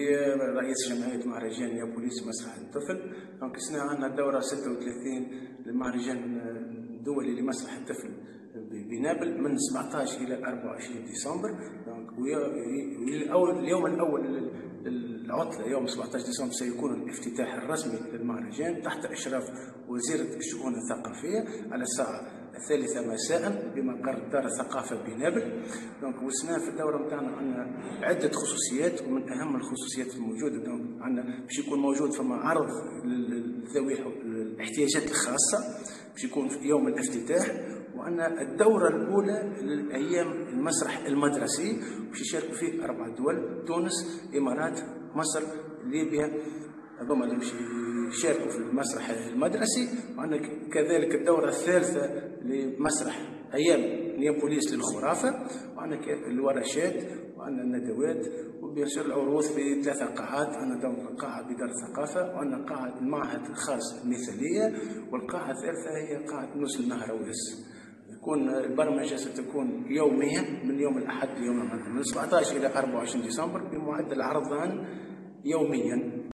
رئيس جمعية مهرجان نيابوليس مسرح الطفل. دونك سنا عندنا الدورة 36 للمهرجان الدولي لمسرح الطفل بنابل من 17 إلى 24 ديسمبر. اليوم الأول للعطلة يوم 17 ديسمبر سيكون الافتتاح الرسمي للمهرجان تحت إشراف وزيرة الشؤون الثقافية على الساعة 3 مساء بمقر دار الثقافة بنابل. دونك وسنا في الدورة نتاعنا عندنا عدة خصوصيات، ومن أهم الخصوصيات الموجودة دونك عندنا باش يكون موجود فما عرض لذوي الاحتياجات الخاصة باش يكون في يوم الافتتاح. وعندنا الدورة الأولى لأيام المسرح المدرسي باش يشاركوا فيه 4 دول: تونس، إمارات، مصر، ليبيا. هذوما اللي باش يشاركوا في المسرح المدرسي. وعندنا كذلك الدورة الثالثة لمسرح أيام نيابوليس للخرافة. وعندنا الورشات وعندنا الندوات وبيصير العروض في 3 قاعات. عندنا قاعة بدار الثقافة، وعندنا قاعة المعهد الخاص المثالية، والقاعة الثالثة هي قاعة نص النهرويس. يكون البرمجة ستكون يوميا من يوم الأحد ليوم الغد من 17 إلى 24 ديسمبر بمعدل عرضان يوميا.